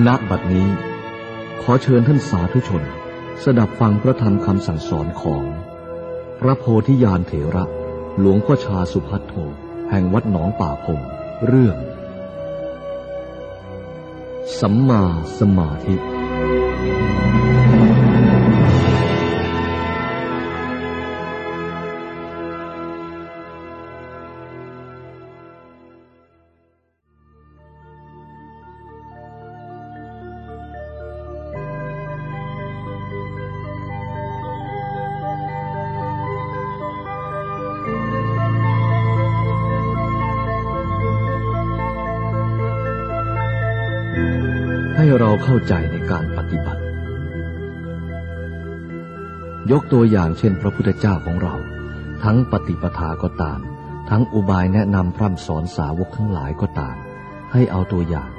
ณบัดนี้ขอเชิญท่านสาธุชนสดับฟังพระธรรมคำสั่งสอนของพระโพธิญาณเถระหลวงพ่อชาสุภัทโทแห่งวัดหนองป่าพงเรื่องสัมมาสมาธิให้เราเข้าใจในการปฏิบัติยกตัวอย่างเช่นพระพุทธเจ้าของเราทั้งปฏิปทาก็ตามทั้งอุบายแนะนำพร่ำสอนสาวกทั้งหลายก็ตามให้เอาตัวอย่าง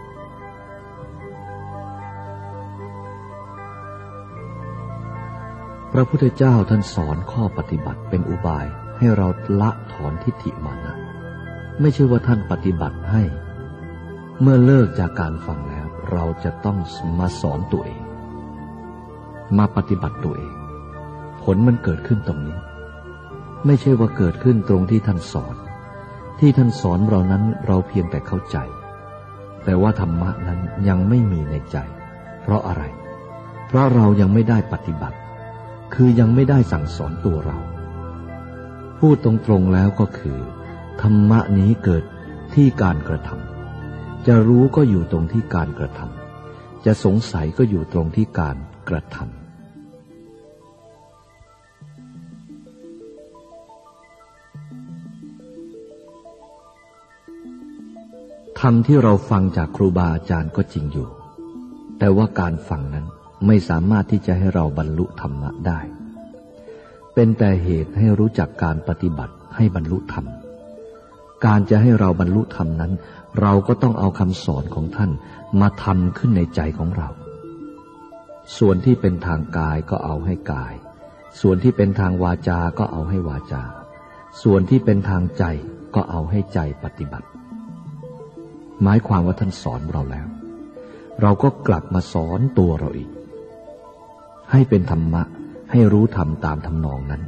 พระพุทธเจ้าท่านสอนข้อปฏิบัติเป็นอุบายให้เราละถอนทิฏฐิมานะไม่ใช่ว่าท่านปฏิบัติให้เมื่อเลิกจากการฟังแล้วเราจะต้องมาสอนตัวเองมาปฏิบัติตัวเองผลมันเกิดขึ้นตรงนี้ไม่ใช่ว่าเกิดขึ้นตรงที่ท่านสอนที่ท่านสอนเรานั้นเราเพียงแต่เข้าใจแต่ว่าธรรมะนั้นยังไม่มีในใจเพราะอะไรเพราะเรายังไม่ได้ปฏิบัติคือยังไม่ได้สั่งสอนตัวเราพูดตรงๆแล้วก็คือธรรมะนี้เกิดที่การกระทำจะรู้ก็อยู่ตรงที่การกระทำจะสงสัยก็อยู่ตรงที่การกระทำธรรมที่เราฟังจากครูบาอาจารย์ก็จริงอยู่แต่ว่าการฟังนั้นไม่สามารถที่จะให้เราบรรลุธรรมะได้เป็นแต่เหตุให้รู้จักการปฏิบัติให้บรรลุธรรมการจะให้เราบรรลุธรรมนั้นเราก็ต้องเอาคำสอนของท่านมาทำขึ้นในใจของเราส่วนที่เป็นทางกายก็เอาให้กายส่วนที่เป็นทางวาจาก็เอาให้วาจาส่วนที่เป็นทางใจก็เอาให้ใจปฏิบัติหมายความว่าท่านสอนเราแล้วเราก็กลับมาสอนตัวเราอีกให้เป็นธรรมะให้รู้ธรรมตามทำนองนั้น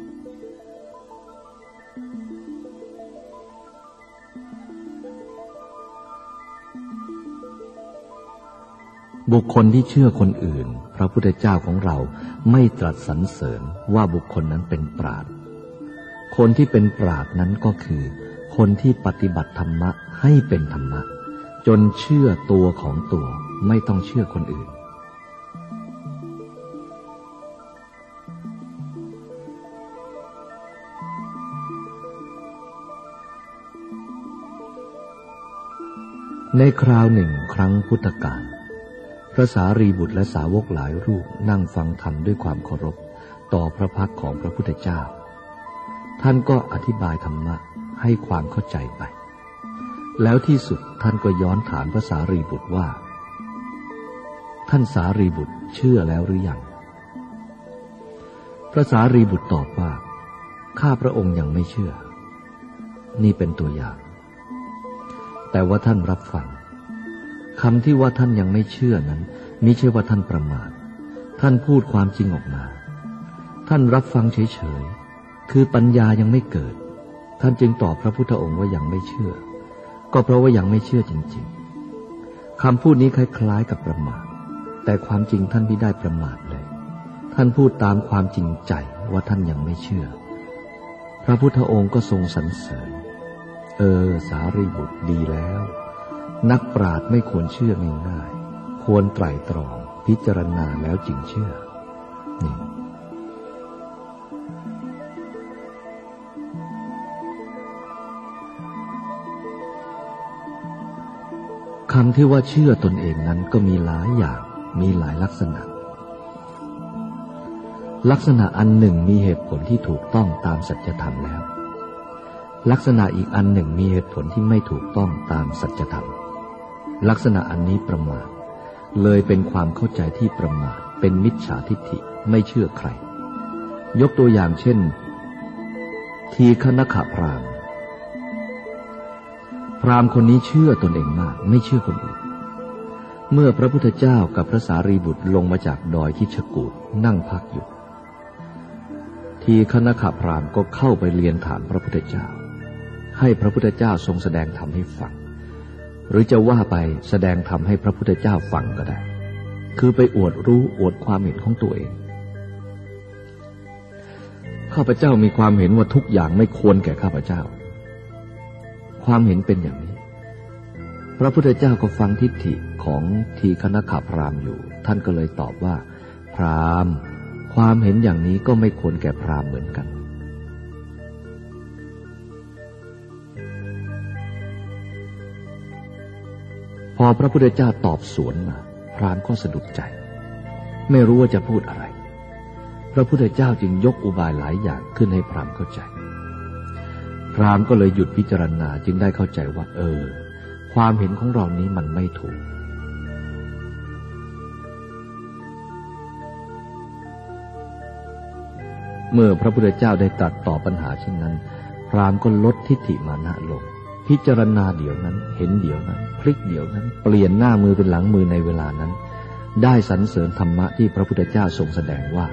บุคคลที่เชื่อคนอื่นพระพุทธเจ้าของเราไม่ตรัสสรรเสริญว่าบุคคลนั้นเป็นปราชญ์คนที่เป็นปราชญ์นั้นก็คือคนที่ปฏิบัติธรรมะให้เป็นธรรมะจนเชื่อตัวของตัวไม่ต้องเชื่อคนอื่นในคราวหนึ่งครั้งพุทธกาลพระสารีบุตรและสาวกหลายรูปนั่งฟังธรรมด้วยความเคารพต่อพระพักของพระพุทธเจ้าท่านก็อธิบายธรรมะให้ความเข้าใจไปแล้วที่สุดท่านก็ย้อนถามพระสารีบุตรว่าท่านสารีบุตรเชื่อแล้วหรือยังพระสารีบุตรตอบว่าข้าพระองค์ยังไม่เชื่อนี่เป็นตัวอย่างแต่ว่าท่านรับฟังคำที่ว่าท่านยังไม่เชื่อนั้นมิใช่ว่าท่านประมาทท่านพูดความจริงออกมาท่านรับฟังเฉยๆคือปัญญายังไม่เกิดท่านจึงตอบพระพุทธองค์ว่ายังไม่เชื่อก็เพราะว่ายังไม่เชื่อจริงๆคำพูดนี้คล้ายๆกับประมาทแต่ความจริงท่านไม่ได้ประมาทเลยท่านพูดตามความจริงใจว่าท่านยังไม่เชื่อพระพุทธองค์ก็ทรงสรรเสริญสารีบุตรดีแล้วนักปราชญ์ไม่ควรเชื่อง่ายๆควรไตร่ตรองพิจารณาแล้วจึงเชื่อนี่คำที่ว่าเชื่อตนเองนั้นก็มีหลายอย่างมีหลายลักษณะลักษณะอันหนึ่งมีเหตุผลที่ถูกต้องตามสัจธรรมแล้วลักษณะอีกอันหนึ่งมีเหตุผลที่ไม่ถูกต้องตามสัจธรรมลักษณะอันนี้ประมาทเลยเป็นความเข้าใจที่ประมาทเป็นมิจฉาทิฏฐิไม่เชื่อใครยกตัวอย่างเช่นทีฆนคพราหมณ์ พราหมณ์คนนี้เชื่อตนเองมากไม่เชื่อคนอื่นเมื่อพระพุทธเจ้ากับพระสารีบุตรลงมาจากดอยคิชกูฏนั่งพักอยู่ทีฆนคพราหมณ์ก็เข้าไปเรียนถามพระพุทธเจ้าให้พระพุทธเจ้าทรงแสดงธรรมให้ฟังหรือจะว่าไปแสดงธรรมให้พระพุทธเจ้าฟังก็ได้คือไปอวดรู้อวดความเห็นของตัวเองข้าพเจ้ามีความเห็นว่าทุกอย่างไม่ควรแก่ข้าพเจ้าความเห็นเป็นอย่างนี้พระพุทธเจ้าก็ฟังทิฏฐิของทีฆนคพราหมณ์อยู่ท่านก็เลยตอบว่าพราหมณ์ความเห็นอย่างนี้ก็ไม่ควรแก่พราหมณ์เหมือนกันพอพระพุทธเจ้าตอบสวนมาพราหมณ์ก็สะดุดใจไม่รู้ว่าจะพูดอะไรพระพุทธเจ้าจึงยกอุบายหลายอย่างขึ้นให้พราหมณ์เข้าใจพราหมณ์ก็เลยหยุดพิจารณาจึงได้เข้าใจว่าความเห็นของเรานี้มันไม่ถูกเมื่อพระพุทธเจ้าได้ตรัสตอบปัญหาเช่นนั้นพราหมณ์ก็ลดทิฏฐิมานะลงพิจารณาเดี๋ยวนั้นเห็นเดี๋ยวนั้นพลิกเดี๋ยวนั้นเปลี่ยนหน้ามือเป็นหลังมือในเวลานั้นได้สรรเสริญธรรมะที่พระพุทธเจ้าทรงแสดงว่า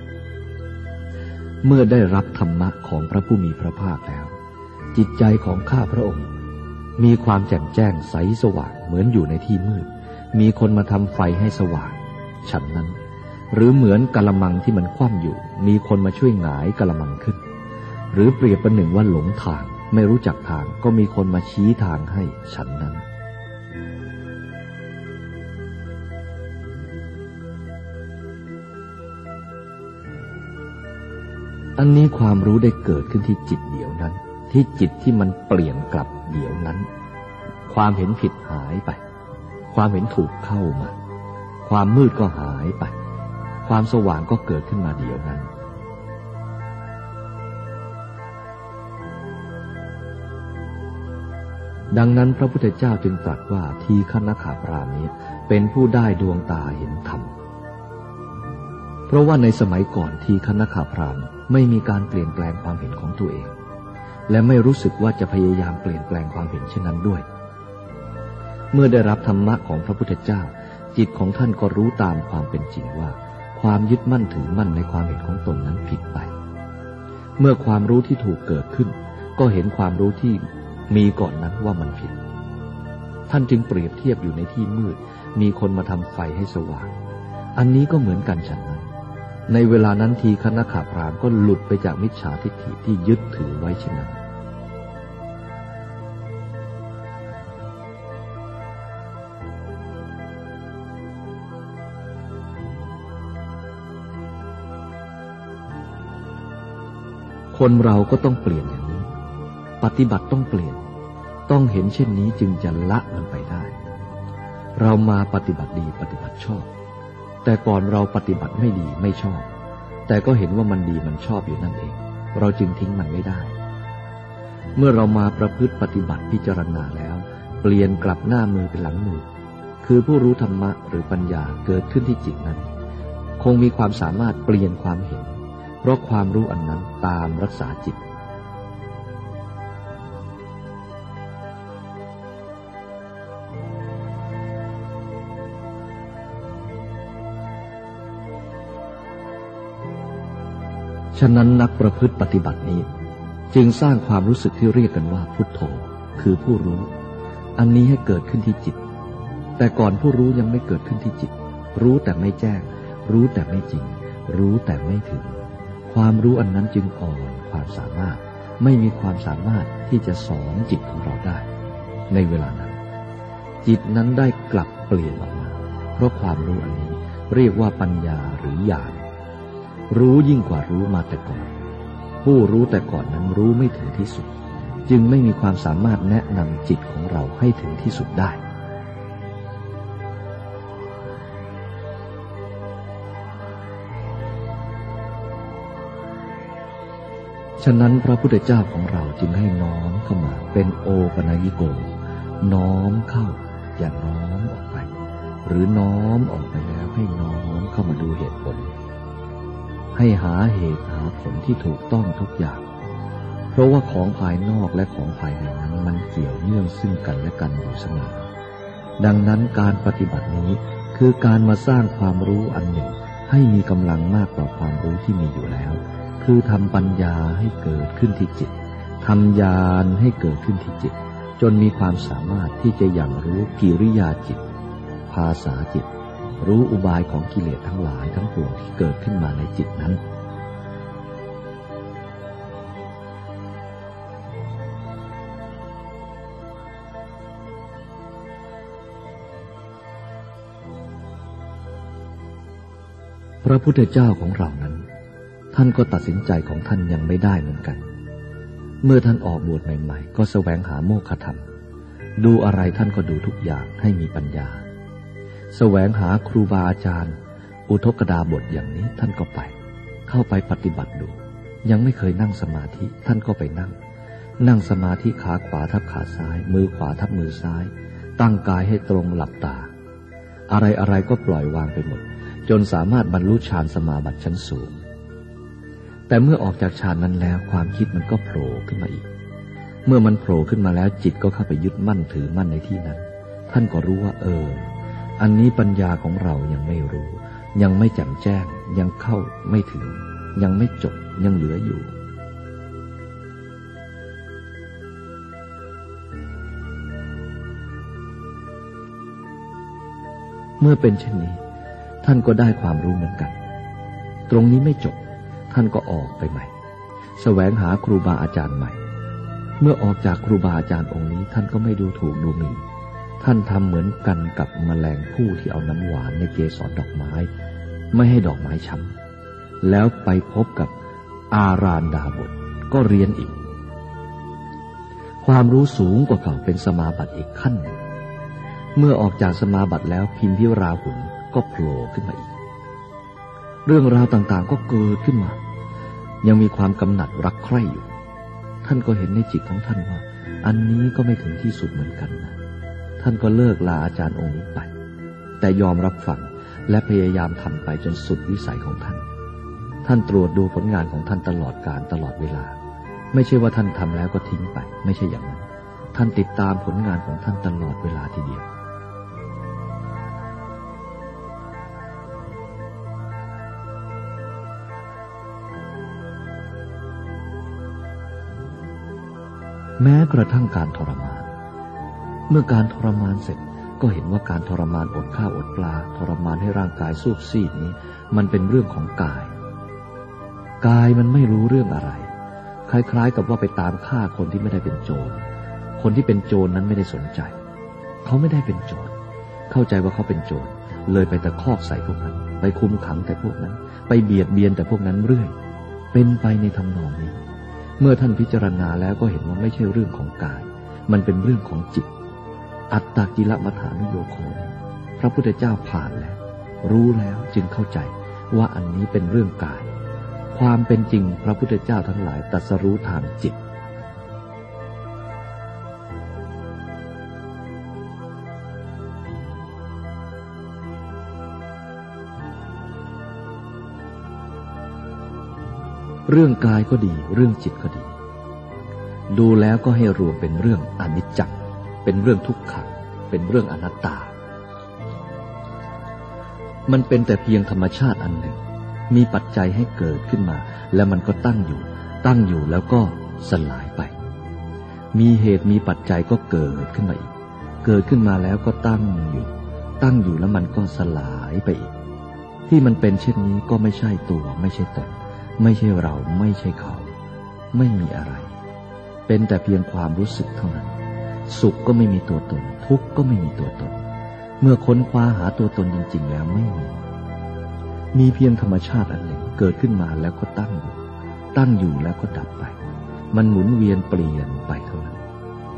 เมื่อได้รับธรรมะของพระผู้มีพระภาคแล้วจิตใจของข้าพระองค์มีความแจ่มแจ้งใสสว่างเหมือนอยู่ในที่มืดมีคนมาทำไฟให้สว่างฉันนั้นหรือเหมือนกะละมังที่มันคว่ำอยู่มีคนมาช่วยหงายกะละมังขึ้นหรือเปรียบประหนึ่งว่าหลงทางไม่รู้จักทางก็มีคนมาชี้ทางให้ฉันนั้นอันนี้ความรู้ได้เกิดขึ้นที่จิตเดี๋ยวนั้นที่จิตที่มันเปลี่ยนกลับเดี๋ยวนั้นความเห็นผิดหายไปความเห็นถูกเข้ามาความมืดก็หายไปความสว่างก็เกิดขึ้นมาเดี๋ยวนั้นดังนั้นพระพุทธเจ้าจึงตรัสว่าทีฆนคพราหมณ์นี้เป็นผู้ได้ดวงตาเห็นธรรมเพราะว่าในสมัยก่อนทีฆนคพราหมณ์ไม่มีการเปลี่ยนแปลงความเห็นของตัวเองและไม่รู้สึกว่าจะพยายามเปลี่ยนแปลงความเห็นเช่นนั้นด้วยเมื่อได้รับธรรมะของพระพุทธเจ้าจิตของท่านก็รู้ตามความเป็นจริงว่าความยึดมั่นถือมั่นในความเห็นของตนนั้นผิดไปเมื่อความรู้ที่ถูกเกิดขึ้นก็เห็นความรู้ที่มีก่อนนั้นว่ามันผิดท่านจึงเปรียบเทียบอยู่ในที่มืดมีคนมาทำไฟให้สว่างอันนี้ก็เหมือนกันฉันนั้นในเวลานั้นทีฆนคพราหมณ์ก็หลุดไปจากมิจฉาทิฏฐิที่ยึดถือไว้เช่นนั้นคนเราก็ต้องเปลี่ยนอย่างนี้ปฏิบัติต้องเปลี่ยนต้องเห็นเช่นนี้จึงจะละมันไปได้เรามาปฏิบัติดีปฏิบัติชอบแต่ก่อนเราปฏิบัติไม่ดีไม่ชอบแต่ก็เห็นว่ามันดีมันชอบอยู่นั่นเองเราจึงทิ้งมันไม่ได้เมื่อเรามาประพฤติปฏิบัติพิจารณาแล้วเปลี่ยนกลับหน้ามือเป็นหลังมือคือผู้รู้ธรรมะหรือปัญญาเกิดขึ้นที่จิตนั้นคงมีความสามารถเปลี่ยนความเห็นเพราะความรู้อันนั้นตามรักษาจิตฉะนั้นนักประพฤติปฏิบัตินี้จึงสร้างความรู้สึกที่เรียกกันว่าพุทโธคือผู้รู้อันนี้ให้เกิดขึ้นที่จิตแต่ก่อนผู้รู้ยังไม่เกิดขึ้นที่จิตรู้แต่ไม่แจ้งรู้แต่ไม่จริงรู้แต่ไม่ถึงความรู้อันนั้นจึงอ่อนความสามารถไม่มีความสามารถที่จะสอนจิตของเราได้ในเวลานั้นจิตนั้นได้กลับเปลี่ยนออกมาเพราะความรู้อันนี้เรียกว่าปัญญาหรือญาณรู้ยิ่งกว่ารู้มาแต่ก่อนผู้รู้แต่ก่อนนั้นรู้ไม่ถึงที่สุดจึงไม่มีความสามารถแนะนำจิตของเราให้ถึงที่สุดได้ฉะนั้นพระพุทธเจ้าของเราจึงให้น้อมเข้ามาเป็นโอปนญิโกน้อมเข้าอย่าน้อมออกไปหรือน้อมออกไปแล้วให้น้อมเข้ามาดูเหตุผลให้หาเหตุหาผลที่ถูกต้องทุกอย่างเพราะว่าของภายนอกและของภายในนั้นมันเกี่ยวเนื่องซึ่งกันและกันอยู่เสมอดังนั้นการปฏิบัตินี้คือการมาสร้างความรู้อันหนึ่งให้มีกำลังมากกว่าความรู้ที่มีอยู่แล้วคือทำปัญญาให้เกิดขึ้นที่จิตทำญาณให้เกิดขึ้นที่จิตจนมีความสามารถที่จะยังรู้กิริยาจิตภาษาจิตรู้อุบายของกิเลสทั้งหลายทั้งปวงที่เกิดขึ้นมาในจิตนั้นพระพุทธเจ้าของเรานั้นท่านก็ตัดสินใจของท่านยังไม่ได้เหมือนกันเมื่อท่านออกบวชใหม่ๆก็แสวงหาโมฆะธรรมดูอะไรท่านก็ดูทุกอย่างให้มีปัญญาแสวงหาครูบาอาจารย์อุทกดาบทอย่างนี้ท่านก็ไปเข้าไปปฏิบัติดูยังไม่เคยนั่งสมาธิท่านก็ไปนั่งสมาธิขาขวาทับขาซ้ายมือขวาทับมือซ้ายตั้งกายให้ตรงหลับตาอะไรก็ปล่อยวางไปหมดจนสามารถบรรลุฌานสมาบัติชั้นสูงแต่เมื่อออกจากฌานนั้นแล้วความคิดมันก็โผล่ขึ้นมาอีกเมื่อมันโผล่ขึ้นมาแล้วจิตก็เข้าไปยึดมั่นถือมั่นในที่นั้นท่านก็รู้ว่าอันนี้ปัญญาของเรายังไม่รู้ยังไม่แจ่มแจ้งยังเข้าไม่ถึงยังไม่จบยังเหลืออยู่เมื่อเป็นเช่นนี้ท่านก็ได้ความรู้เหมือนกันตรงนี้ไม่จบท่านก็ออกไปใหม่แสวงหาครูบาอาจารย์ใหม่เมื่อออกจากครูบาอาจารย์องค์นี้ท่านก็ไม่ดูถูกดูหมิ่นท่านทำเหมือนกันกับแมลงผู้ที่เอาน้ำหวานในเกสรดอกไม้ไม่ให้ดอกไม้ช้ำแล้วไปพบกับอาราณดาบทก็เรียนอีกความรู้สูงกว่าเก่าเป็นสมาบัติอีกขั้นเมื่อออกจากสมาบัติแล้วพิมพิราหุลก็โผล่ขึ้นมาอีกเรื่องราวต่างๆก็เกิดขึ้นมายังมีความกำหนัดรักใคร่อยู่ท่านก็เห็นในจิตของท่านว่าอันนี้ก็ไม่ถึงที่สุดเหมือนกันนะท่านก็เลิกลาอาจารย์องค์นี้ไปแต่ยอมรับฟังและพยายามทำไปจนสุดวิสัยของท่านท่านตรวจดูผลงานของท่านตลอดกาลตลอดเวลาไม่ใช่ว่าท่านทำแล้วก็ทิ้งไปไม่ใช่อย่างนั้นท่านติดตามผลงานของท่านตลอดเวลาทีเดียวแม้กระทั่งการทรมานเมื่อการทรมานเสร็จก็เห็นว่าการทรมานอดข้าวอดปลาทรมานให้ร่างกายสูบซีดนี้มันเป็นเรื่องของกายมันไม่รู้เรื่องอะไรคล้ายๆกับว่าไปตามฆ่าคนที่ไม่ได้เป็นโจรคนที่เป็นโจรนั้นไม่ได้สนใจเขาไม่ได้เป็นโจรเข้าใจว่าเขาเป็นโจรเลยไปตะคอกใส่พวกนั้นไปคุมขังแต่พวกนั้นไปเบียดเบียนแต่พวกนั้นเรื่อยเป็นไปในทำนองนี้เมื่อท่านพิจารณาแล้วก็เห็นว่าไม่ใช่เรื่องของกายมันเป็นเรื่องของจิตอัตตกิลมัฏฐานุโยโคพระพุทธเจ้าผ่านแล้วรู้แล้วจึงเข้าใจว่าอันนี้เป็นเรื่องกายความเป็นจริงพระพุทธเจ้าทั้งหลายตรัสรู้ทางจิตเรื่องกายก็ดีเรื่องจิตก็ดีดูแล้วก็ให้รวมเป็นเรื่องอนิจจังเป็นเรื่องทุกขังเป็นเรื่องอนัตตามันเป็นแต่เพียงธรรมชาติอันหนึ่งมีปัจจัยให้เกิดขึ้นมาแล้วมันก็ตั้งอยู่แล้วก็สลายไปมีเหตุมีปัจจัยก็เกิดขึ้นมาอีกเกิดขึ้นมาแล้วก็ตั้งอยู่แล้วมันก็สลายไปอีกที่มันเป็นเช่นนี้ก็ไม่ใช่ตัวไม่ใช่ตนไม่ใช่เราไม่ใช่เขาไม่มีอะไรเป็นแต่เพียงความรู้สึกเท่านั้นสุขก็ไม่มีตัวตนทุกข์ก็ไม่มีตัวตนเมื่อค้นคว้าหาตัวตนจริงๆแล้วไม่มีเพียงธรรมชาติอันหนึ่งเกิดขึ้นมาแล้วก็ตั้งอยู่แล้วก็ดับไปมันหมุนเวียนเปลี่ยนไปเท่านั้น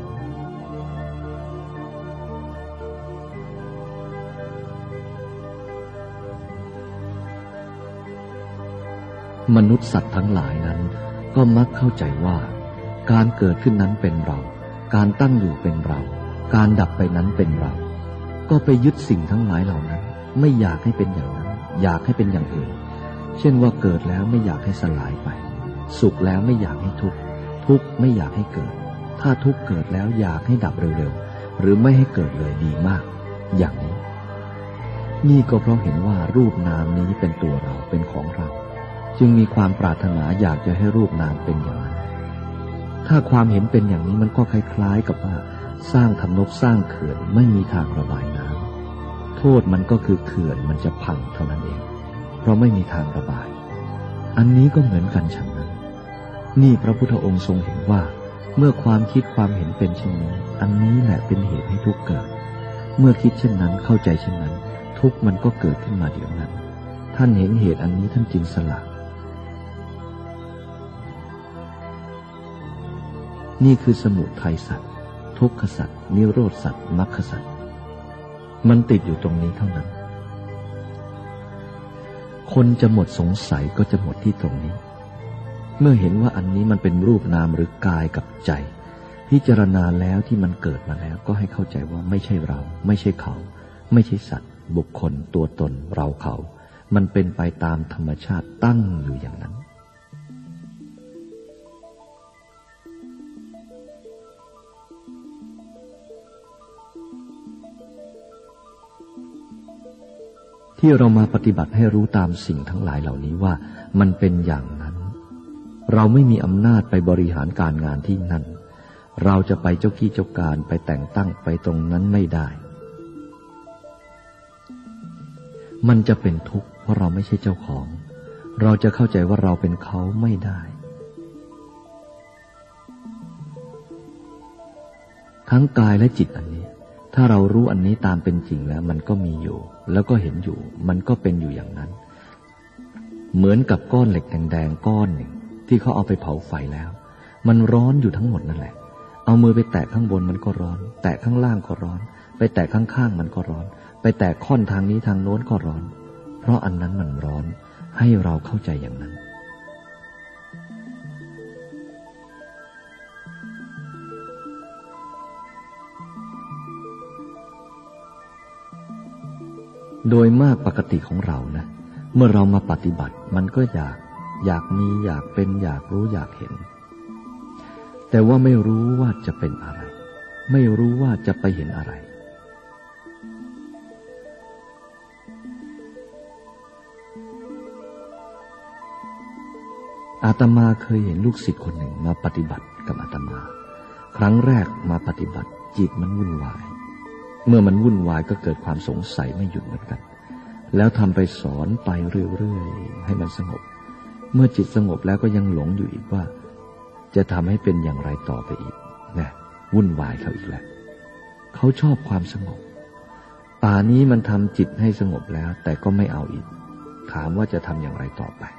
มนุษย์สัตว์ทั้งหลายนั้นก็มักเข้าใจว่าการเกิดขึ้นนั้นเป็นเราการตั้งอยู่เป็นเราการดับไปนั้นเป็นเราก็ไปยึดสิ่งทั้งหลายเหล่านั้นไม่อยากให้เป็นอย่างนั้นอยากให้เป็นอย่างอื่นเช่นว่าเกิดแล้วไม่อยากให้สลายไปสุขแล้วไม่อยากให้ทุกข์ทุกข์ไม่อยากให้เกิดถ้าทุกข์เกิดแล้วอยากให้ดับเร็วๆหรือไม่ให้เกิดเลยดีมากอย่างนี้นี่ก็เพราะเห็นว่ารูปนามนี้เป็นตัวเราเป็นของเราจึงมีความปรารถนาอยากจะให้รูปนามเป็นอย่างนั้นถ้าความเห็นเป็นอย่างนี้มันก็คล้ายๆกับว่าสร้างทำนบสร้างเขื่อนไม่มีทางระบายน้ำโทษมันก็คือเขื่อนมันจะพังเท่านั้นเองเพราะไม่มีทางระบายอันนี้ก็เหมือนกันฉันนั้นนี่พระพุทธองค์ทรงเห็นว่าเมื่อความคิดความเห็นเป็นเช่นนี้อันนี้แหละเป็นเหตุให้ทุกข์เกิดเมื่อคิดเช่นนั้นเข้าใจเช่นนั้นทุกข์มันก็เกิดขึ้นมาเดี๋ยวนั้นท่านเห็นเหตุอันนี้ท่านจึงสละนี่คือสมุทัยสัตว์ทุกขสัตว์นิโรธสัตว์มรรคสัตว์มันติดอยู่ตรงนี้เท่านั้นคนจะหมดสงสัยก็จะหมดที่ตรงนี้เมื่อเห็นว่าอันนี้มันเป็นรูปนามหรือกายกับใจพิจารณาแล้วที่มันเกิดมาแล้วก็ให้เข้าใจว่าไม่ใช่เราไม่ใช่เขาไม่ใช่สัตว์บุคคลตัวตนเราเขามันเป็นไปตามธรรมชาติตั้งอยู่อย่างนั้นที่เรามาปฏิบัติให้รู้ตามสิ่งทั้งหลายเหล่านี้ว่ามันเป็นอย่างนั้นเราไม่มีอำนาจไปบริหารการงานที่นั่นเราจะไปเจ้ากี้เจ้าการไปแต่งตั้งไปตรงนั้นไม่ได้มันจะเป็นทุกข์เพราะเราไม่ใช่เจ้าของเราจะเข้าใจว่าเราเป็นเขาไม่ได้ทั้งกายและจิตอันนี้ถ้าเรารู้อันนี้ตามเป็นจริงแล้วมันก็มีอยู่แล้วก็เห็นอยู่มันก็เป็นอยู่อย่างนั้นเหมือนกับก้อนเหล็กแดงๆก้อนหนึ่งที่เขาเอาไปเผาไฟแล้วมันร้อนอยู่ทั้งหมดนั่นแหละเอามือไปแตะข้างบนมันก็ร้อนแตะข้างล่างก็ร้อนไปแตะข้างๆมันก็ร้อนไปแตะค่อนทางนี้ทางโน้นก็ร้อนเพราะอันนั้นมันร้อนให้เราเข้าใจอย่างนั้นโดยมากปกติของเรานะเมื่อเรามาปฏิบัติมันก็อยากมีอยากเป็นอยากรู้อยากเห็นแต่ว่าไม่รู้ว่าจะเป็นอะไรไม่รู้ว่าจะไปเห็นอะไรอาตมาเคยเห็นลูกศิษย์คนหนึ่งมาปฏิบัติกับอาตมาครั้งแรกมาปฏิบัติจิตมันวุ่นวายเมื่อมันวุ่นวายก็เกิดความสงสัยไม่หยุดเหมือนกันแล้วทำไปสอนไปเรื่อยๆให้มันสงบเมื่อจิตสงบแล้วก็ยังหลงอยู่อีกว่าจะทำให้เป็นอย่างไรต่อไปอีกนะวุ่นวายเขาอีกแล้วเขาชอบความสงบป่านี้มันทำจิตให้สงบแล้วแต่ก็ไม่เอาอีกถามว่าจะทำอย่างไรต่อไป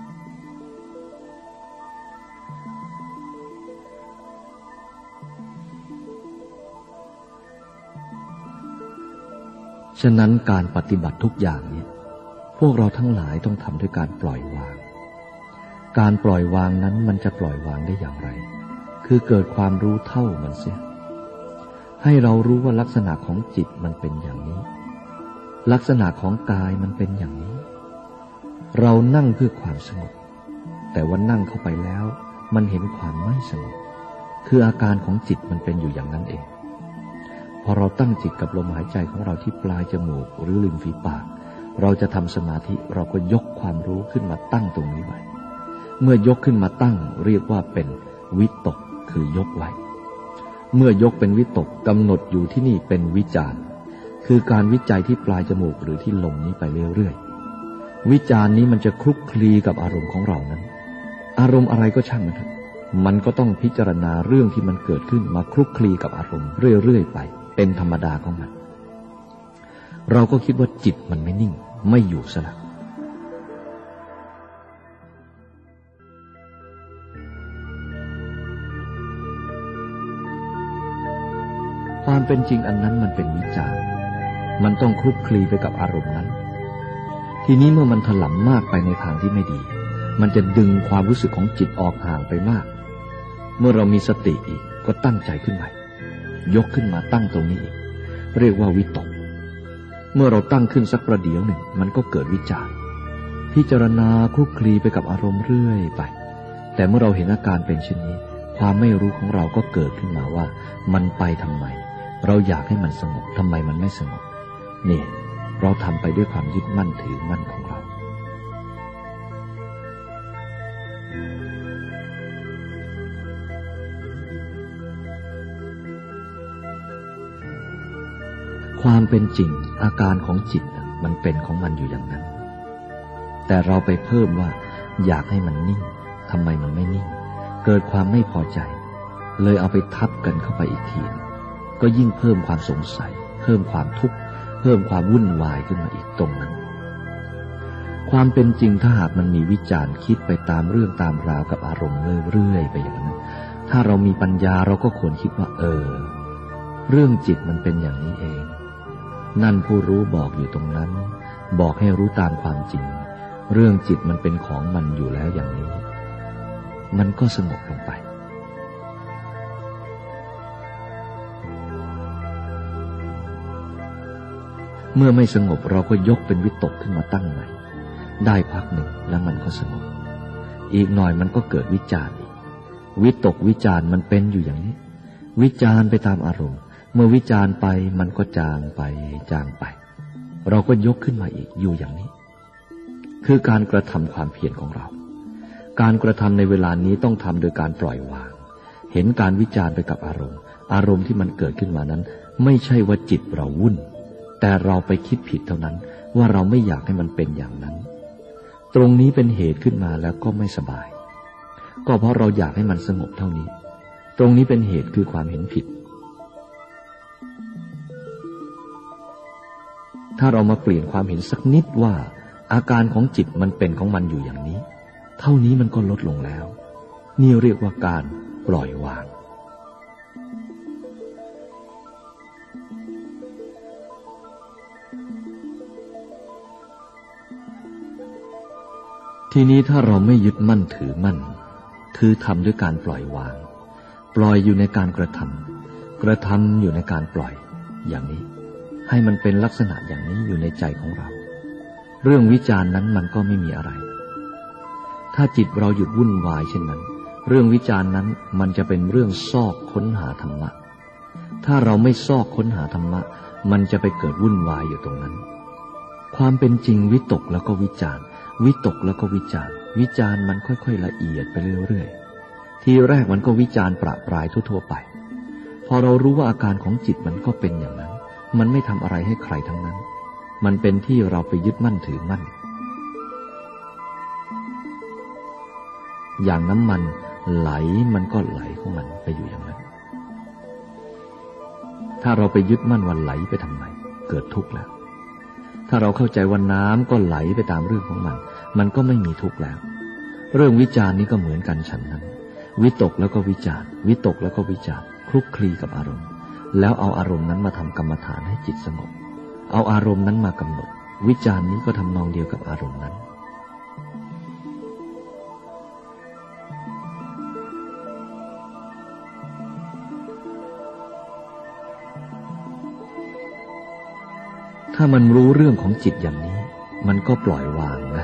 ฉะนั้นการปฏิบัติทุกอย่างนี้พวกเราทั้งหลายต้องทำด้วยการปล่อยวางการปล่อยวางนั้นมันจะปล่อยวางได้อย่างไรคือเกิดความรู้เท่ามันเสียให้เรารู้ว่าลักษณะของจิตมันเป็นอย่างนี้ลักษณะของกายมันเป็นอย่างนี้เรานั่งเพื่อความสงบแต่ว่านั่งเข้าไปแล้วมันเห็นความไม่สงบคืออาการของจิตมันเป็นอยู่อย่างนั้นเองพอเราตั้งจิตกับลมหายใจของเราที่ปลายจมูกหรือริมฝีปากเราจะทำสมาธิเราก็ยกความรู้ขึ้นมาตั้งตรงนี้ไว้เมื่อยกขึ้นมาตั้งเรียกว่าเป็นวิตกคือยกไว้เมื่อยกเป็นวิตกกำหนดอยู่ที่นี่เป็นวิจารณ์คือการวิจัยที่ปลายจมูกหรือที่ลมนี้ไปเรื่อยๆวิจารณ์นี้มันจะคลุกคลีกับอารมณ์ของเรานั้นอารมณ์อะไรก็ช่างมันเถอะมันก็ต้องพิจารณาเรื่องที่มันเกิดขึ้นมาคลุกคลีกับอารมณ์เรื่อยๆไปเป็นธรรมดาของมันเราก็คิดว่าจิตมันไม่นิ่งไม่อยู่ซะแล้วความเป็นจริงอันนั้นมันเป็นวิจารณ์มันต้องคลุกคลีไปกับอารมณ์นั้นทีนี้เมื่อมันถลำมากไปในทางที่ไม่ดีมันจะดึงความรู้สึกของจิตออกห่างไปมากเมื่อเรามีสติอีกก็ตั้งใจขึ้นใหม่ยกขึ้นมาตั้งตรงนี้อีกเรียกว่าวิตกเมื่อเราตั้งขึ้นสักประเดี๋ยวหนึ่งมันก็เกิดวิจารณ์พิจารณาคลุกคลีไปกับอารมณ์เรื่อยไปแต่เมื่อเราเห็นอาการเป็นเช่นนี้ความไม่รู้ของเราก็เกิดขึ้นมาว่ามันไปทำไมเราอยากให้มันสงบทำไมมันไม่สงบนี่เราทำไปด้วยความยึดมั่นถือมั่นของเราความเป็นจริงอาการของจิตมันเป็นของมันอยู่อย่างนั้นแต่เราไปเพิ่มว่าอยากให้มันนิ่งทำไมมันไม่นิ่งเกิดความไม่พอใจเลยเอาไปทับกันเข้าไปอีกทีก็ยิ่งเพิ่มความสงสัยเพิ่มความทุกข์เพิ่มความวุ่นวายขึ้นมาอีกตรงนั้นความเป็นจริงถ้าหากมันมีวิจารณ์คิดไปตามเรื่องตามราวกับอารมณ์เรื่อยๆไปอย่างนั้นถ้าเรามีปัญญาเราก็ควรคิดว่าเรื่องจิตมันเป็นอย่างนี้เองนั่นผู้รู้บอกอยู่ตรงนั้นบอกให้รู้ตามความจริงเรื่องจิตมันเป็นของมันอยู่แล้วอย่างนี้มันก็สงบลงไปเมื่อไม่สงบเราก็ยกเป็นวิตกขึ้นมาตั้งใหม่ได้พักหนึ่งแล้วมันก็สงบอีกหน่อยมันก็เกิดวิจารณ์อีกวิตกวิจารณ์มันเป็นอยู่อย่างนี้วิจารณ์ไปตามอารมณ์เมื่อวิจารณ์ไปมันก็จางไปจางไปเราก็ยกขึ้นมาอีกอยู่อย่างนี้คือการกระทำความเพียรของเราการกระทำในเวลานี้ต้องทำโดยการปล่อยวางเห็นการวิจารณ์ไปกับอารมณ์ที่มันเกิดขึ้นมานั้นไม่ใช่ว่าจิตเราวุ่นแต่เราไปคิดผิดเท่านั้นว่าเราไม่อยากให้มันเป็นอย่างนั้นตรงนี้เป็นเหตุขึ้นมาแล้วก็ไม่สบายก็เพราะเราอยากให้มันสงบเท่านี้ตรงนี้เป็นเหตุคือความเห็นผิดถ้าเรามาเปลี่ยนความเห็นสักนิดว่าอาการของจิตมันเป็นของมันอยู่อย่างนี้เท่านี้มันก็ลดลงแล้วนี่เรียกว่าการปล่อยวางทีนี้ถ้าเราไม่ยึดมั่นถือมั่นคือทำด้วยการปล่อยวางปล่อยอยู่ในการกระทำอยู่ในการปล่อยอย่างนี้ให้มันเป็นลักษณะอย่างนี้อยู่ในใจของเราเรื่องวิจารณ์นั้นมันก็ไม่มีอะไรถ้าจิตเราหยุดวุ่นวายเช่นนั้นเรื่องวิจารณ์นั้นมันจะเป็นเรื่องซอกค้นหาธรรมะถ้าเราไม่ซอกค้นหาธรรมะมันจะไปเกิดวุ่นวายอยู่ตรงนั้นความเป็นจริงวิตกแล้วก็วิจารณ์วิตกแล้วก็วิจารณ์วิจารณ์มันค่อยๆละเอียดไปเรื่อยๆทีแรกมันก็วิจารณ์ประปรายทั่วๆไปพอเรารู้ว่าอาการของจิตมันก็เป็นอย่างนั้นมันไม่ทำอะไรให้ใครทั้งนั้นมันเป็นที่เราไปยึดมั่นถือมั่นอย่างน้ำมันไหลมันก็ไหลของมันไปอยู่อย่างนั้นถ้าเราไปยึดมั่นว่าไหลไปทำไมเกิดทุกข์แล้วถ้าเราเข้าใจว่าน้ำก็ไหลไปตามเรื่องของมันมันก็ไม่มีทุกข์แล้วเรื่องวิจารณ์นี้ก็เหมือนกันฉันนั้นวิตกแล้วก็วิจารณ์วิตกแล้วก็วิจารณ์คลุกคลีกับอารมณ์แล้วเอาอารมณ์นั้นมาทำกรรมฐานให้จิตสงบเอาอารมณ์นั้นมากำหนดวิจารณ์นี้ก็ทำนองเดียวกับอารมณ์นั้นถ้ามันรู้เรื่องของจิตอย่างนี้มันก็ปล่อยวางนะ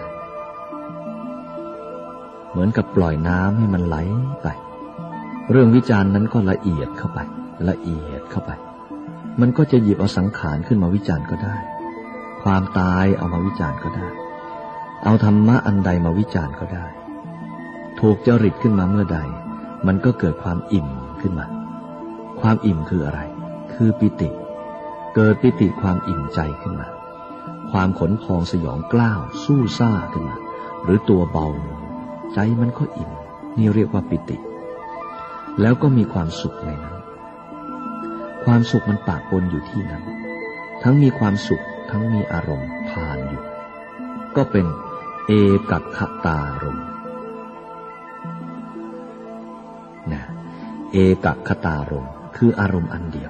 เหมือนกับปล่อยน้ำให้มันไหลไปเรื่องวิจารณ์นั้นก็ละเอียดเข้าไปละเอียดเข้าไปมันก็จะหยิบเอาสังขารขึ้นมาวิจารณ์ก็ได้ความตายเอามาวิจารณ์ก็ได้เอาธรรมะอันใดมาวิจารณ์ก็ได้ถูกจริตขึ้นมาเมื่อใดมันก็เกิดความอิ่มขึ้นมาความอิ่มคืออะไรคือปิติเกิดปิติความอิ่มใจขึ้นมาความขนพองสยองกล้าวสู้ซ่าขึ้นมาหรือตัวเบาใจมันก็อิ่มนี่เรียกว่าปิติแล้วก็มีความสุขในนั้นความสุขมันปะปนอยู่ที่นั้นทั้งมีความสุขทั้งมีอารมณ์ผ่านอยู่ก็เป็นเอกัคคตารมณ์นะเอกัคคตารมณ์คืออารมณ์อันเดียว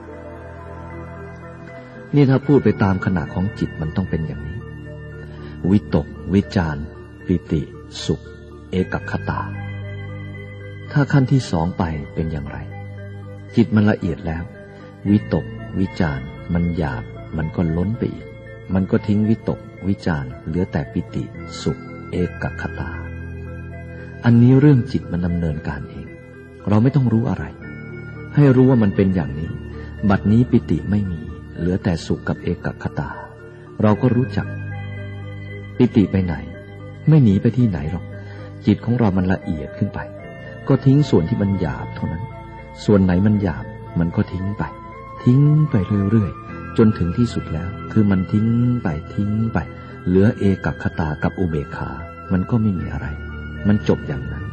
นี่ถ้าพูดไปตามขณะของจิตมันต้องเป็นอย่างนี้วิตกวิจารปิติสุขเอกัคคตาถ้าขั้นที่สองไปเป็นอย่างไรจิตมันละเอียดแล้ววิตกวิจารมันหยาบมันก็ล้นไปอีกมันก็ทิ้งวิตกวิจารเหลือแต่ปิติสุขเอกัคคตาอันนี้เรื่องจิตมันดำเนินการเองเราไม่ต้องรู้อะไรให้รู้ว่ามันเป็นอย่างนี้บัดนี้ปิติไม่มีเหลือแต่สุขกับเอกคตาเราก็รู้จักปิติไปไหนไม่หนีไปที่ไหนหรอกจิตของเรามันละเอียดขึ้นไปก็ทิ้งส่วนที่มันหยาบเท่านั้นส่วนไหนมันหยาบมันก็ทิ้งไปเรื่อยๆจนถึงที่สุดแล้วคือมันทิ้งไปเหลือเอกคตากับอุเบกขามันก็ไม่มีอะไรมันจบอย่างนั้น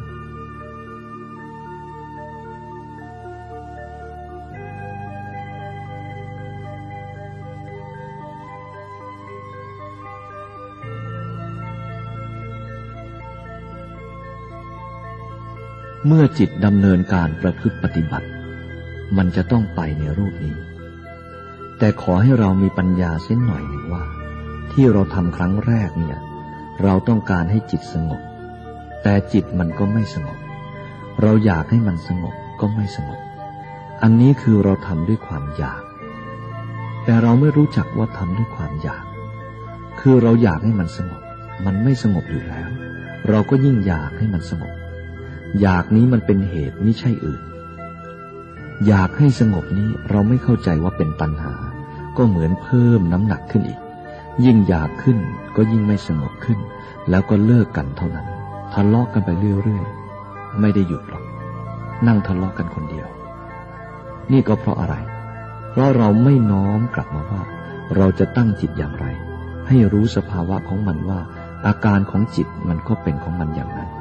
เมื่อจิตดำเนินการประพฤติปฏิบัติมันจะต้องไปในรูปนี้แต่ขอให้เรามีปัญญาเส้นหน่อยหนึ่งว่าที่เราทำครั้งแรกเนี่ยเราต้องการให้จิตสงบแต่จิตมันก็ไม่สงบเราอยากให้มันสงบก็ไม่สงบอันนี้คือเราทำด้วยความอยากแต่เราไม่รู้จักว่าทำด้วยความอยากคือเราอยากให้มันสงบมันไม่สงบอยู่แล้วเราก็ยิ่งอยากให้มันสงบอยากนี้มันเป็นเหตุไม่ใช่อื่นอยากให้สงบนี้เราไม่เข้าใจว่าเป็นตัณหาก็เหมือนเพิ่มน้ำหนักขึ้นอีกยิ่งอยากขึ้นก็ยิ่งไม่สงบขึ้นแล้วก็เลิกกันเท่านั้นทะเลาะกันไปเรื่อยๆไม่ได้หยุดหรอกนั่งทะเลาะกันคนเดียวนี่ก็เพราะอะไรเพราะเราไม่น้อมกลับมาว่าเราจะตั้งจิตอย่างไรให้รู้สภาวะของมันว่าอาการของจิตมันก็เป็นของมันอย่างนั้น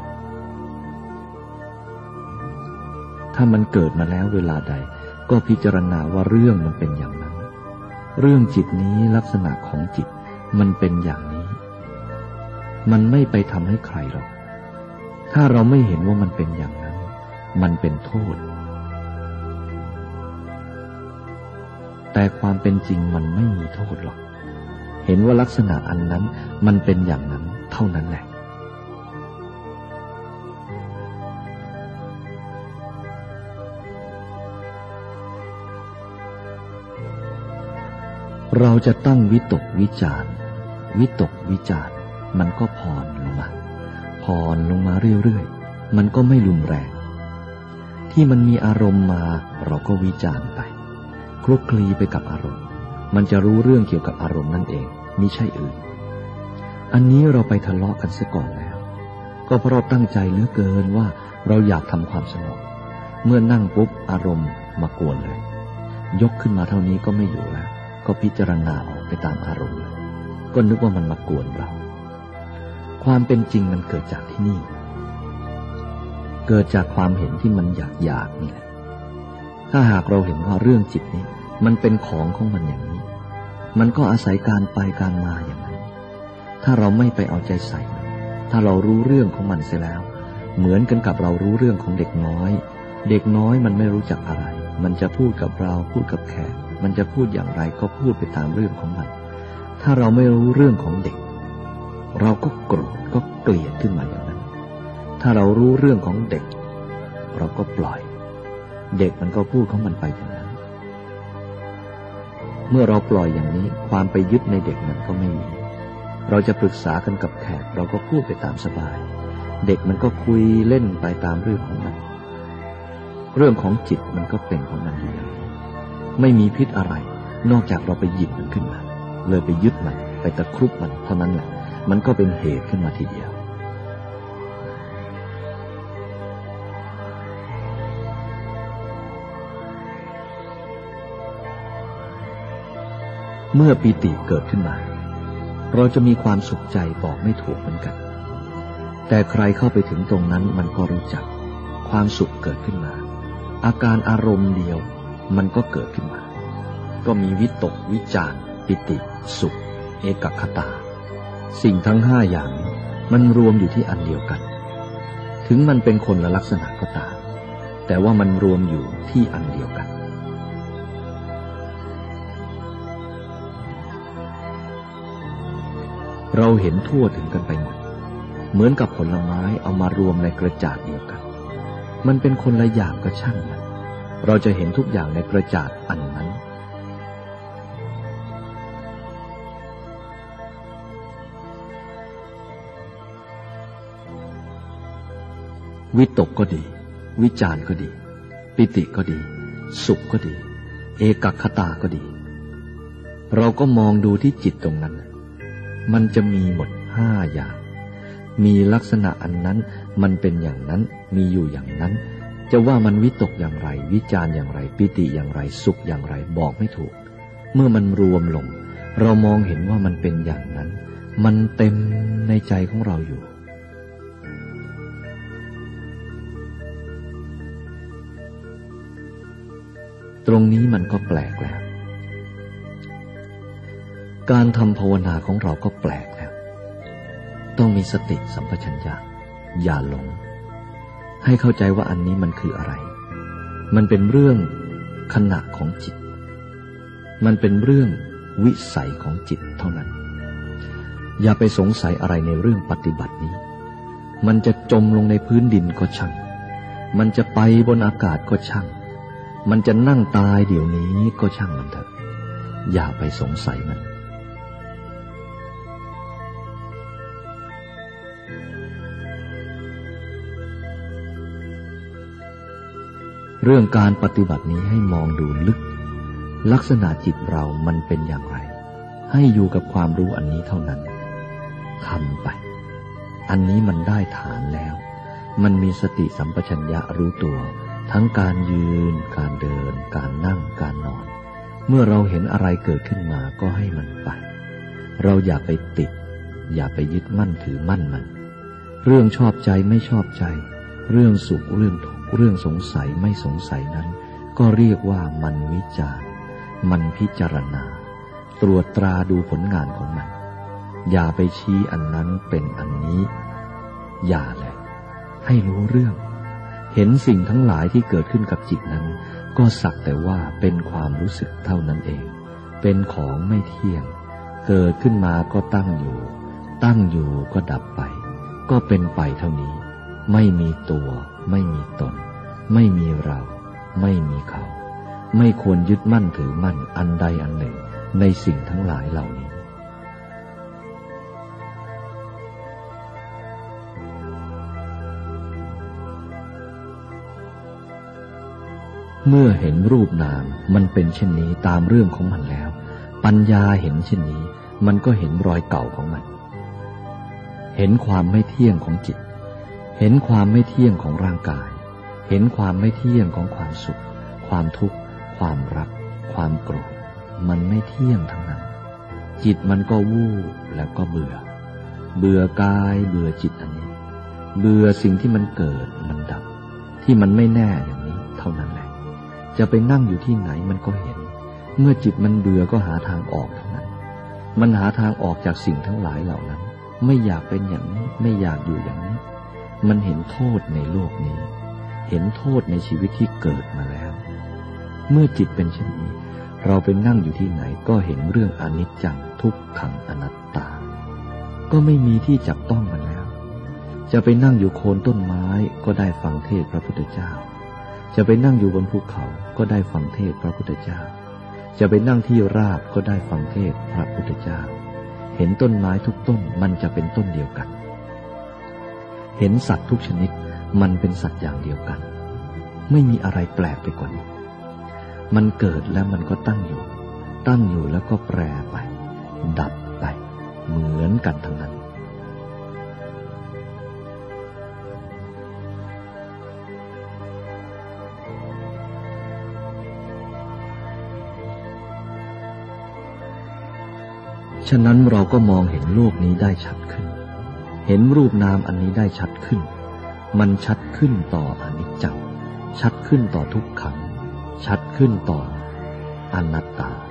ถ้ามันเกิดมาแล้วเวลาใดก็พิจารณาว่าเรื่องมันเป็นอย่างนั้นเรื่องจิตนี้ลักษณะของจิตมันเป็นอย่างนี้มันไม่ไปทำให้ใครหรอกถ้าเราไม่เห็นว่ามันเป็นอย่างนั้นมันเป็นโทษแต่ความเป็นจริงมันไม่มีโทษหรอกเห็นว่าลักษณะอันนั้นมันเป็นอย่างนั้นเท่านั้นแหละเราจะตั้งวิตกวิจารมันก็ผ่อนลงมาเรื่อยๆมันก็ไม่รุนแรงที่มันมีอารมณ์มาเราก็วิจารไปคลุกคลีไปกับอารมณ์มันจะรู้เรื่องเกี่ยวกับอารมณ์นั่นเองมิใช่อื่นอันนี้เราไปทะเลาะกันเสียก่อนแล้วก็เพราะเราตั้งใจเหลือเกินว่าเราอยากทำความสงบเมื่อนั่งปุ๊บอารมณ์มากวนเลยยกขึ้นมาเท่านี้ก็ไม่อยู่แล้วก็พิจารณาออกไปตามอารมณ์ก็นึกว่ามันมากวนเราความเป็นจริงมันเกิดจากที่นี่เกิดจากความเห็นที่มันอยากนี่แหละถ้าหากเราเห็นว่าเรื่องจิตนี้มันเป็นของมันอย่างนี้มันก็อาศัยการไปการมาอย่างนั้นถ้าเราไม่ไปเอาใจใส่ถ้าเรารู้เรื่องของมันเสียแล้วเหมือนกันกับเรารู้เรื่องของเด็กน้อยมันไม่รู้จักอะไรมันจะพูดกับเราพูดกับแขกมันจะพูดอย่างไรก็พูดไปตามเรื่องของมันถ้าเราไม่รู้เรื่องของเด็กเราก็โกรธก็เกลียดขึ้นมาอย่างนั้นถ้าเรารู้เรื่องของเด็กเราก็ปล่อยเด็กมันก็พูดของมันไปอย่างนั้นเมื่อเราปล่อยอย่างนี้ความไปยึดในเด็กมันก็ไม่มีเราจะปรึกษากันกับแขกเราก็พูดไปตามสบายเด็กมันก็คุยเล่นไปตามเรื่องของมันเรื่องของจิตมันก็เป็นของมันอยู่อย่างนี้ไม่มีพิษอะไรนอกจากเราไปหยิบมันขึ้นมาเลยไปยึดมันไปตะครุบมันเท่านั้นแหละมันก็เป็นเหตุขึ้นมาทีเดียวเมื่อปีติเกิดขึ้นมาเราจะมีความสุขใจบอกไม่ถูกเหมือนกันแต่ใครเข้าไปถึงตรงนั้นมันก็รู้จักความสุขเกิดขึ้นมาอาการอารมณ์เดียวมันก็เกิดขึ้นมาก็มีวิตกวิจารปิติสุขเอกคตาสิ่งทั้ง5อย่างนี้มันรวมอยู่ที่อันเดียวกันถึงมันเป็นคนละลักษณะก็ตามแต่ว่ามันรวมอยู่ที่อันเดียวกันเราเห็นทั่วถึงกันไปหมดเหมือนกับผลไม้เอามารวมในกระจาดเดียวกันมันเป็นคนละอย่างก็ช่างมันเราจะเห็นทุกอย่างในกระจาดอันนั้นวิตกก็ดีวิจารก็ดีปิติก็ดีสุขก็ดีเอกคตาก็ดีเราก็มองดูที่จิตตรงนั้นมันจะมีหมด5 อย่างมีลักษณะอันนั้นมันเป็นอย่างนั้นมีอยู่อย่างนั้นจะว่ามันวิตกอย่างไรวิจารอย่างไรปิติอย่างไรสุขอย่างไรบอกไม่ถูกเมื่อมันรวมลงเรามองเห็นว่ามันเป็นอย่างนั้นมันเต็มในใจของเราอยู่ตรงนี้มันก็แปลกแล้วการทำภาวนาของเราก็แปลกแล้วต้องมีสติสัมปชัญญะอย่าหลงให้เข้าใจว่าอันนี้มันคืออะไรมันเป็นเรื่องขณะของจิตมันเป็นเรื่องวิสัยของจิตเท่านั้นอย่าไปสงสัยอะไรในเรื่องปฏิบัตินี้มันจะจมลงในพื้นดินก็ช่างมันจะไปบนอากาศก็ช่างมันจะนั่งตายเดี๋ยวนี้ก็ช่างมันเถอะอย่าไปสงสัยมันเรื่องการปฏิบัตินี้ให้มองดูลึกลักษณะจิตเรามันเป็นอย่างไรให้อยู่กับความรู้อันนี้เท่านั้นทำไปอันนี้มันได้ฐานแล้วมันมีสติสัมปชัญญะรู้ตัวทั้งการยืนการเดินการนั่งการนอนเมื่อเราเห็นอะไรเกิดขึ้นมาก็ให้มันไปเราอย่าไปติดอย่าไปยึดมั่นถือมั่นมันเรื่องชอบใจไม่ชอบใจเรื่องสุขเรื่องทุกข์เรื่องสงสัยไม่สงสัยนั้นก็เรียกว่ามันวิจารณ์มันพิจารณาตรวจตราดูผลงานของมันอย่าไปชี้อันนั้นเป็นอันนี้อย่าเลยให้รู้เรื่องเห็นสิ่งทั้งหลายที่เกิดขึ้นกับจิตนั้นก็สักแต่ว่าเป็นความรู้สึกเท่านั้นเองเป็นของไม่เที่ยงเกิดขึ้นมาก็ตั้งอยู่ก็ดับไปก็เป็นไปเท่านี้ไม่มีตัวไม่มีตนไม่มีเราไม่มีเขาไม่ควรยึดมั่นถือมั่นอันใดอันหนึ่งในสิ่งทั้งหลายเหล่านี้เมื่อเห็นรูปนามมันเป็นเช่นนี้ตามเรื่องของมันแล้วปัญญาเห็นเช่นนี้มันก็เห็นรอยเก่าของมันเห็นความไม่เที่ยงของจิตเห็นความไม่เที่ยงของร่างกายเห็นความไม่เที่ยงของความสุขความทุกข์ความรักความโกรธมันไม่เที่ยงทั้งนั้นจิตมันก็วูบแล้วก็เบื่อกายเบื่อจิตอันนี้เบื่อสิ่งที่มันเกิดมันดับที่มันไม่แน่อย่างนี้เท่านั้นแหละจะไปนั่งอยู่ที่ไหนมันก็เห็นเมื่อจิตมันเบื่อก็หาทางออกเท่านั้นมันหาทางออกจากสิ่งทั้งหลายเหล่านั้นไม่อยากเป็นอย่างนี้ไม่อยากอยู่อย่างนี้มันเห็นโทษในโลกนี้เห็นโทษในชีวิตที่เกิดมาแล้วเมื่อจิตเป็นเช่นนี้เราไปนั่งอยู่ที่ไหนก็เห็นเรื่องอนิจจังทุกขังอนัตตาก็ไม่มีที่จับต้องมันแล้วจะไปนั่งอยู่โคนต้นไม้ก็ได้ฟังเทศน์พระพุทธเจ้าจะไปนั่งอยู่บนภูเขาก็ได้ฟังเทศน์พระพุทธเจ้าจะไปนั่งที่ราบก็ได้ฟังเทศน์พระพุทธเจ้าเห็นต้นไม้ทุกต้นมันจะเป็นต้นเดียวกันเห็นสัตว์ทุกชนิดมันเป็นสัตว์อย่างเดียวกันไม่มีอะไรแปลกไปกว่านี้มันเกิดแล้วมันก็ตั้งอยู่แล้วก็แปรไปดับไปเหมือนกันทั้งนั้นฉะนั้นเราก็มองเห็นโลกนี้ได้ชัดขึ้นเห็นรูปนามอันนี้ได้ชัดขึ้นมันชัดขึ้นต่ออนิจจังชัดขึ้นต่อทุกขังชัดขึ้นต่ออนัตตา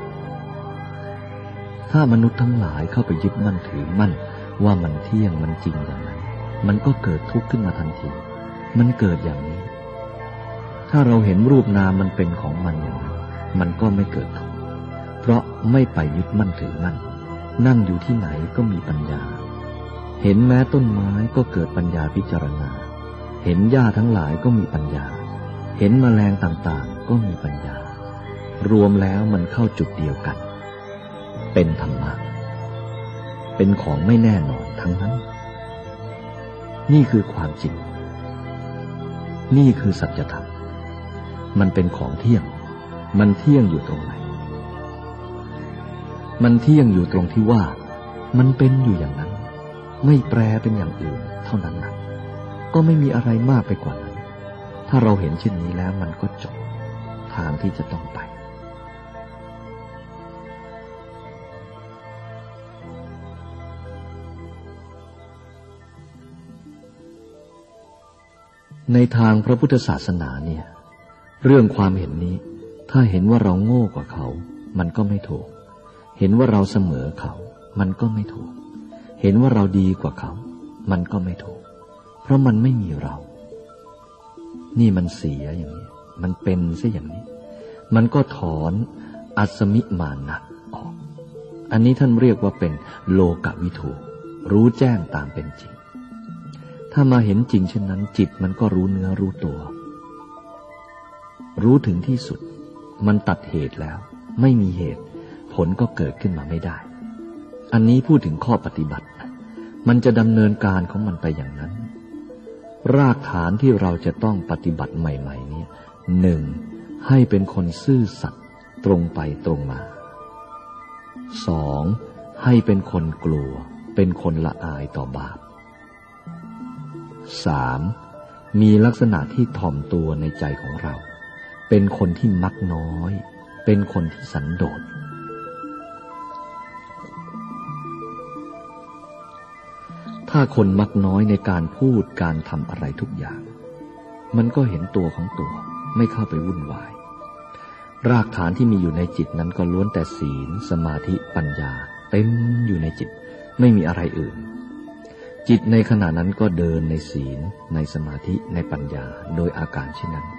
ถ้ามนุษย์ทั้งหลายเข้าไปยึดมั่นถือมั่นว่ามันเที่ยงมันจริงอย่างนั้นมันก็เกิดทุกข์ขึ้นมาทันทีมันเกิดอย่างนี้ถ้าเราเห็นรูปนามมันเป็นของมันอย่างนั้นมันก็ไม่เกิดทุกข์เพราะไม่ไปยึดมั่นถือมั่นนั่งอยู่ที่ไหนก็มีปัญญาเห็นแม้ต้นไม้ก็เกิดปัญญาพิจารณาเห็นหญ้าทั้งหลายก็มีปัญญาเห็นแมลงต่างๆก็มีปัญญารวมแล้วมันเข้าจุดเดียวกันเป็นธรรมะเป็นของไม่แน่นอนทั้งนั้นนี่คือความจริงนี่คือสัจธรรมมันเป็นของเที่ยงมันเที่ยงอยู่ตรงไหนมันเที่ยงอยู่ตรงที่ว่ามันเป็นอยู่อย่างนั้นไม่แปรเป็นอย่างอื่นเท่านั้นนะก็ไม่มีอะไรมากไปกว่านั้นถ้าเราเห็นเช่นนี้แล้วมันก็จบทางที่จะต้องไปในทางพระพุทธศาสนาเนี่ยเรื่องความเห็นนี้ถ้าเห็นว่าเราโง่กว่าเขามันก็ไม่ถูกเห็นว่าเราเสมอเขามันก็ไม่ถูกเห็นว่าเราดีกว่าเขามันก็ไม่ถูกเพราะมันไม่มีเรานี่มันเสียอย่างนี้มันเป็นซะอย่างนี้มันก็ถอนอัสมิมานะออกอันนี้ท่านเรียกว่าเป็นโลกวิถูรู้แจ้งตามเป็นจริงถ้ามาเห็นจริงเช่นนั้นจิตมันก็รู้เนื้อรู้ตัวรู้ถึงที่สุดมันตัดเหตุแล้วไม่มีเหตุผลก็เกิดขึ้นมาไม่ได้อันนี้พูดถึงข้อปฏิบัติมันจะดำเนินการของมันไปอย่างนั้นรากฐานที่เราจะต้องปฏิบัติใหม่ๆนี้หนึ่งให้เป็นคนซื่อสัตย์ตรงไปตรงมาสองให้เป็นคนกลัวเป็นคนละอายต่อบาปสามมีลักษณะที่ถ่อมตัวในใจของเราเป็นคนที่มักน้อยเป็นคนที่สันโดษถ้าคนมักน้อยในการพูดการทำอะไรทุกอย่างมันก็เห็นตัวของตัวไม่เข้าไปวุ่นวายรากฐานที่มีอยู่ในจิตนั้นก็ล้วนแต่ศีลสมาธิปัญญาเต็มอยู่ในจิตไม่มีอะไรอื่นจิตในขณะนั้นก็เดินในศีลในสมาธิในปัญญาโดยอาการเช่นนั้น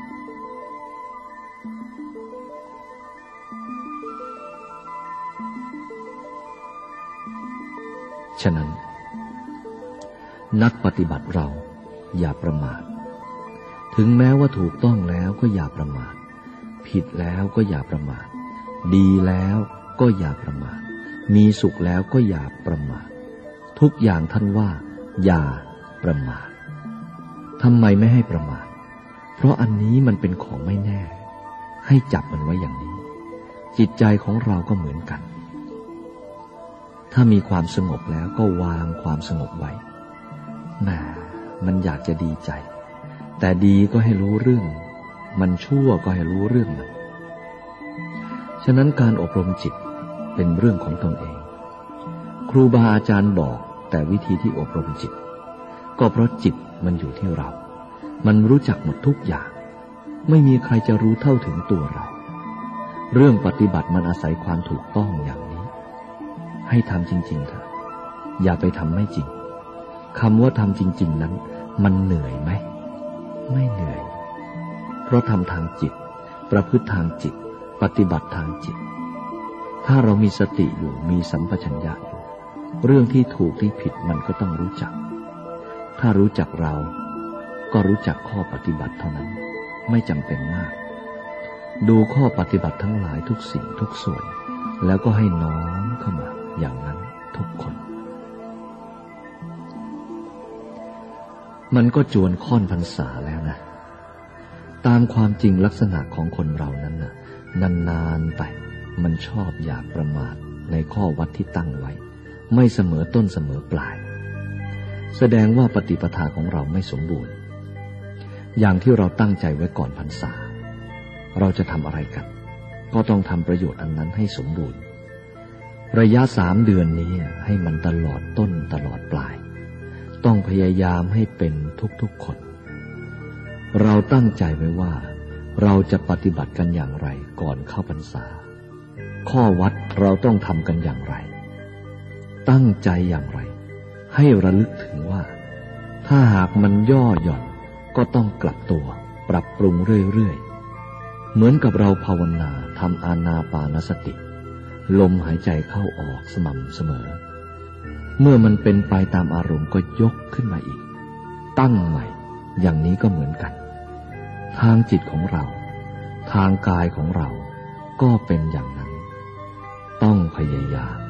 ฉะนั้นนักปฏิบัติเราอย่าประมาทถึงแม้ว่าถูกต้องแล้วก็อย่าประมาทผิดแล้วก็อย่าประมาทดีแล้วก็อย่าประมาทมีสุขแล้วก็อย่าประมาททุกอย่างท่านว่าอย่าประมาททำไมไม่ให้ประมาทเพราะอันนี้มันเป็นของไม่แน่ให้จับมันไว้อย่างนี้จิตใจของเราก็เหมือนกันถ้ามีความสงบแล้วก็วางความสงบไว้แหมมันอยากจะดีใจแต่ดีก็ให้รู้เรื่องมันชั่วก็ให้รู้เรื่องมันฉะนั้นการอบรมจิตเป็นเรื่องของตนเองครูบาอาจารย์บอกแต่วิธีที่อบรมจิตก็เพราะจิตมันอยู่ที่เรามันรู้จักหมดทุกอย่างไม่มีใครจะรู้เท่าถึงตัวเราเรื่องปฏิบัติมันอาศัยความถูกต้องอย่างนี้ให้ทำจริงๆเถอะอย่าไปทำไม่จริงคำว่าทำจริงๆนั้นมันเหนื่อยไหมไม่เหนื่อยเพราะทำทางจิตประพฤติทางจิตปฏิบัติทางจิตถ้าเรามีสติอยู่มีสัมปชัญญะอยู่เรื่องที่ถูกที่ผิดมันก็ต้องรู้จักถ้ารู้จักเราก็รู้จักข้อปฏิบัติเท่านั้นไม่จำเป็นมากดูข้อปฏิบัติทั้งหลายทุกสิ่งทุกส่วนแล้วก็ให้น้อมเข้ามาอย่างนั้นทุกคนมันก็จวนค่อนพรรษาแล้วนะตามความจริงลักษณะของคนเรานั้นน่ะนานๆไปมันชอบอยากประมาทในข้อวัดที่ตั้งไว้ไม่เสมอต้นเสมอปลายแสดงว่าปฏิปทาของเราไม่สมบูรณ์อย่างที่เราตั้งใจไว้ก่อนพรรษาเราจะทำอะไรกันก็ต้องทำประโยชน์อันนั้นให้สมบูรณ์ระยะ3 เดือนนี้ให้มันตลอดต้นตลอดปลายต้องพยายามให้เป็นทุกๆคนเราตั้งใจไว้ว่าเราจะปฏิบัติกันอย่างไรก่อนเข้าพรรษาข้อวัดเราต้องทำกันอย่างไรตั้งใจอย่างไรให้ระลึกถึงว่าถ้าหากมันย่อหย่อนก็ต้องกลับตัวปรับปรุงเรื่อยๆเหมือนกับเราภาวนาทำอานาปานสติลมหายใจเข้าออกสม่ำเสมอเมื่อมันเป็นไปตามอารมณ์ก็ยกขึ้นมาอีกตั้งใหม่อย่างนี้ก็เหมือนกันทางจิตของเราทางกายของเราก็เป็นอย่างนั้นต้องพยายาม